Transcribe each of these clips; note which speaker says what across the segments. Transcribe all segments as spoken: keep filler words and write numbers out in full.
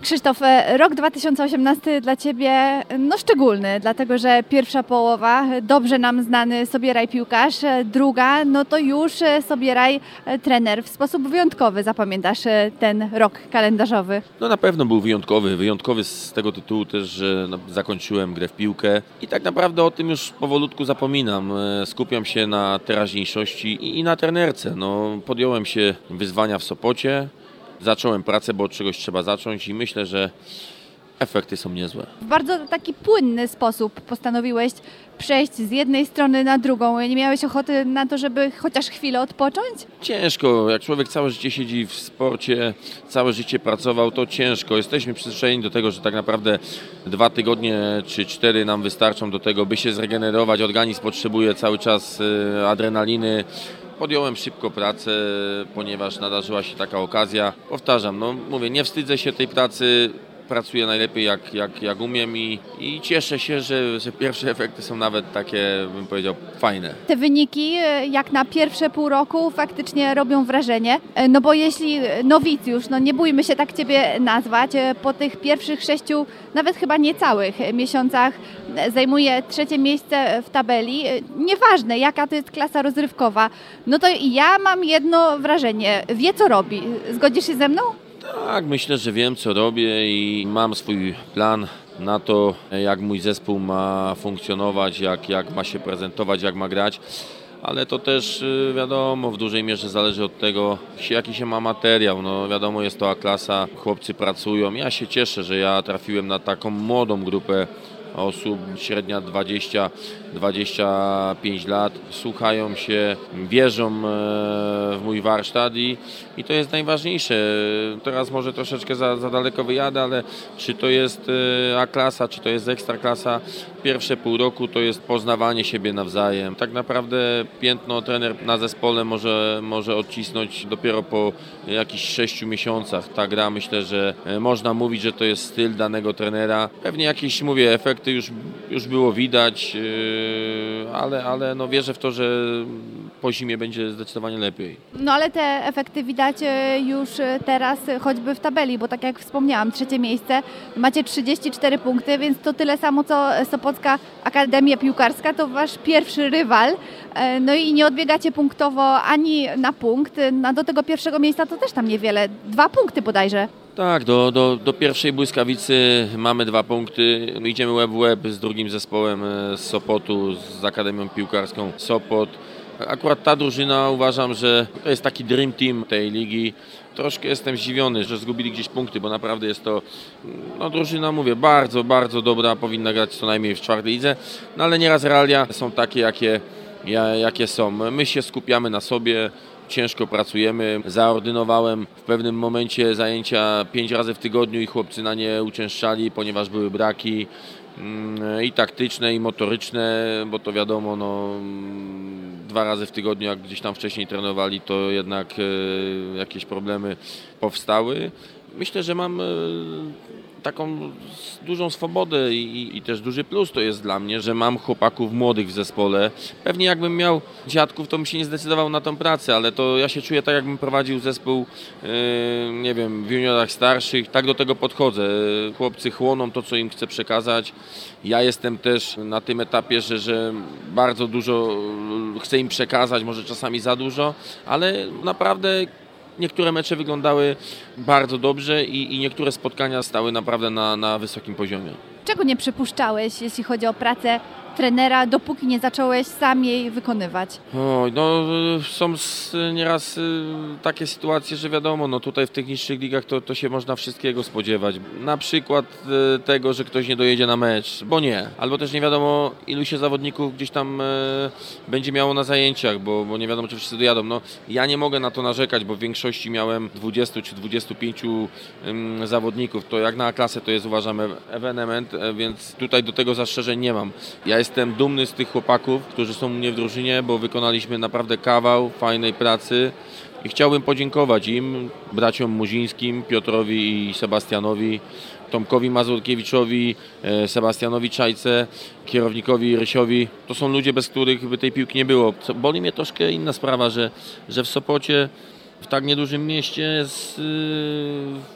Speaker 1: Krzysztof, e, rok dwa tysiące osiemnasty dla Ciebie no szczególny, dlatego że pierwsza połowa, dobrze nam znany Sobieraj piłkarz, e, druga, no to już e, Sobieraj e, trener. W sposób wyjątkowy zapamiętasz e, ten rok kalendarzowy.
Speaker 2: No na pewno był wyjątkowy, wyjątkowy z tego tytułu też, że no, zakończyłem grę w piłkę i tak naprawdę o tym już powolutku zapominam. E, Skupiam się na teraźniejszości i, i na trenerce. No, podjąłem się wyzwania w Sopocie. Zacząłem pracę, bo od czegoś trzeba zacząć i myślę, że efekty są niezłe.
Speaker 1: W bardzo taki płynny sposób postanowiłeś przejść z jednej strony na drugą. Nie miałeś ochoty na to, żeby chociaż chwilę odpocząć?
Speaker 2: Ciężko, jak człowiek całe życie siedzi w sporcie, całe życie pracował, to ciężko. Jesteśmy przyzwyczajeni do tego, że tak naprawdę dwa tygodnie czy cztery nam wystarczą do tego, by się zregenerować. Organizm potrzebuje cały czas adrenaliny. Podjąłem szybko pracę, ponieważ nadarzyła się taka okazja. Powtarzam, no mówię, nie wstydzę się tej pracy, pracuję najlepiej jak, jak, jak umiem i, i cieszę się, że, że pierwsze efekty są nawet takie, bym powiedział, fajne.
Speaker 1: Te wyniki jak na pierwsze pół roku faktycznie robią wrażenie, no bo jeśli nowicjusz, no nie bójmy się tak Ciebie nazwać, po tych pierwszych sześciu, nawet chyba niecałych miesiącach zajmuje trzecie miejsce w tabeli, nieważne jaka to jest klasa rozrywkowa, no to ja mam jedno wrażenie, wie co robi. Zgodzisz się ze mną?
Speaker 2: Tak, myślę, że wiem co robię i mam swój plan na to, jak mój zespół ma funkcjonować, jak, jak ma się prezentować, jak ma grać. Ale to też wiadomo, w dużej mierze zależy od tego, jaki się ma materiał. No wiadomo, jest to A-klasa, chłopcy pracują. Ja się cieszę, że ja trafiłem na taką młodą grupę osób, średnia dwadzieścia dwadzieścia pięć lat, słuchają się, wierzą w mój warsztat i, i to jest najważniejsze. Teraz może troszeczkę za, za daleko wyjadę, ale czy to jest A-klasa, czy to jest Ekstraklasa, pierwsze pół roku to jest poznawanie siebie nawzajem. Tak naprawdę piętno trener na zespole może, może odcisnąć dopiero po jakichś sześciu miesiącach. Ta gra, myślę, że można mówić, że to jest styl danego trenera. Pewnie jakieś, mówię, efekty już, już było widać, ale, ale no wierzę w to, że po zimie będzie zdecydowanie lepiej.
Speaker 1: No ale te efekty widać już teraz choćby w tabeli, bo tak jak wspomniałam, trzecie miejsce, macie trzydzieści cztery punkty, więc to tyle samo co Sopocka Akademia Piłkarska, to wasz pierwszy rywal. No i nie odbiegacie punktowo ani na punkt, a do tego pierwszego miejsca to też tam niewiele, dwa punkty bodajże.
Speaker 2: Tak, do, do, do pierwszej błyskawicy mamy dwa punkty. Idziemy łeb w łeb z drugim zespołem z Sopotu, z Akademią Piłkarską Sopot. Akurat ta drużyna, uważam, że to jest taki dream team tej ligi. Troszkę jestem zdziwiony, że zgubili gdzieś punkty, bo naprawdę jest to no, drużyna, mówię, bardzo, bardzo dobra, powinna grać co najmniej w czwartej lidze, no ale nieraz realia są takie, jakie, jakie są. My się skupiamy na sobie, ciężko pracujemy. Zaordynowałem w pewnym momencie zajęcia pięć razy w tygodniu i chłopcy na nie uczęszczali, ponieważ były braki i taktyczne, i motoryczne, bo to wiadomo, no, dwa razy w tygodniu, jak gdzieś tam wcześniej trenowali, to jednak jakieś problemy powstały. Myślę, że mam taką dużą swobodę i, i też duży plus to jest dla mnie, że mam chłopaków młodych w zespole. Pewnie jakbym miał dziadków, to bym się nie zdecydował na tą pracę, ale to ja się czuję tak, jakbym prowadził zespół, yy, nie wiem, w juniorach starszych. Tak do tego podchodzę. Chłopcy chłoną to, co im chcę przekazać. Ja jestem też na tym etapie, że, że bardzo dużo chcę im przekazać, może czasami za dużo, ale naprawdę niektóre mecze wyglądały bardzo dobrze i, i niektóre spotkania stały naprawdę na, na wysokim poziomie.
Speaker 1: Czego nie przypuszczałeś, jeśli chodzi o pracę trenera, dopóki nie zacząłeś sam jej wykonywać?
Speaker 2: O, no, są nieraz takie sytuacje, że wiadomo, no tutaj w tych niższych ligach to, to się można wszystkiego spodziewać. Na przykład tego, że ktoś nie dojedzie na mecz, bo nie. Albo też nie wiadomo, ilu się zawodników gdzieś tam będzie miało na zajęciach, bo, bo nie wiadomo, czy wszyscy dojadą. No, ja nie mogę na to narzekać, bo w większości miałem dwudziestu czy dwudziestu pięciu um, zawodników. To jak na klasę to jest, uważam, ewenement, więc tutaj do tego zastrzeżeń nie mam. Ja jestem dumny z tych chłopaków, którzy są u mnie w drużynie, bo wykonaliśmy naprawdę kawał fajnej pracy i chciałbym podziękować im, braciom Muzińskim, Piotrowi i Sebastianowi, Tomkowi Mazurkiewiczowi, Sebastianowi Czajce, kierownikowi Rysiowi. To są ludzie, bez których by tej piłki nie było. Boli mnie troszkę inna sprawa, że, że w Sopocie, w tak niedużym mieście z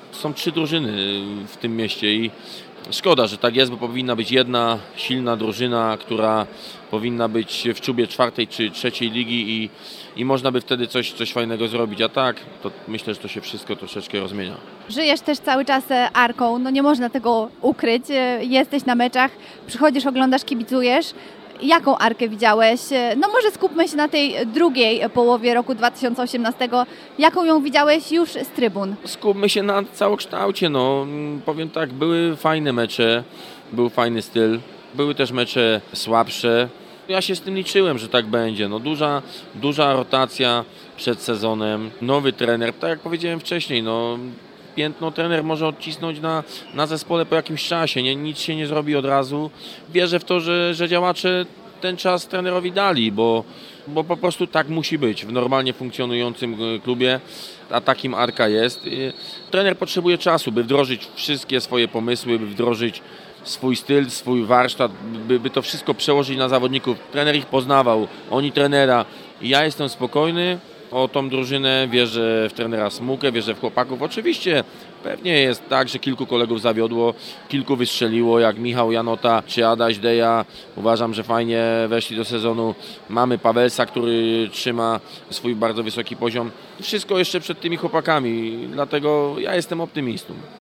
Speaker 2: Są trzy drużyny w tym mieście i szkoda, że tak jest, bo powinna być jedna silna drużyna, która powinna być w czubie czwartej czy trzeciej ligi i, i można by wtedy coś, coś fajnego zrobić, a tak to myślę, że to się wszystko troszeczkę rozmienia.
Speaker 1: Żyjesz też cały czas e, Arką, no nie można tego ukryć, e, jesteś na meczach, przychodzisz, oglądasz, kibicujesz. Jaką Arkę widziałeś? E, No może skupmy się na tej drugiej połowie roku dwa tysiące osiemnastego. Jaką ją widziałeś już z trybun?
Speaker 2: Skupmy się na całokształcie, no powiem tak, były fajne mecze, był fajny styl, były też mecze słabsze. Ja się z tym liczyłem, że tak będzie. No duża, duża rotacja przed sezonem, nowy trener, tak jak powiedziałem wcześniej, no piętno trener może odcisnąć na, na zespole po jakimś czasie, nie, nic się nie zrobi od razu. Wierzę w to, że, że działacze ten czas trenerowi dali, bo, bo po prostu tak musi być w normalnie funkcjonującym klubie, a takim Arka jest. Trener potrzebuje czasu, by wdrożyć wszystkie swoje pomysły, by wdrożyć swój styl, swój warsztat, by, by to wszystko przełożyć na zawodników. Trener ich poznawał, oni trenera. I ja jestem spokojny o tą drużynę, wierzę w trenera Smukę, wierzę w chłopaków. Oczywiście pewnie jest tak, że kilku kolegów zawiodło, kilku wystrzeliło, jak Michał Janota czy Adaś Deja. Uważam, że fajnie weszli do sezonu. Mamy Pawelsa, który trzyma swój bardzo wysoki poziom. Wszystko jeszcze przed tymi chłopakami, dlatego ja jestem optymistą.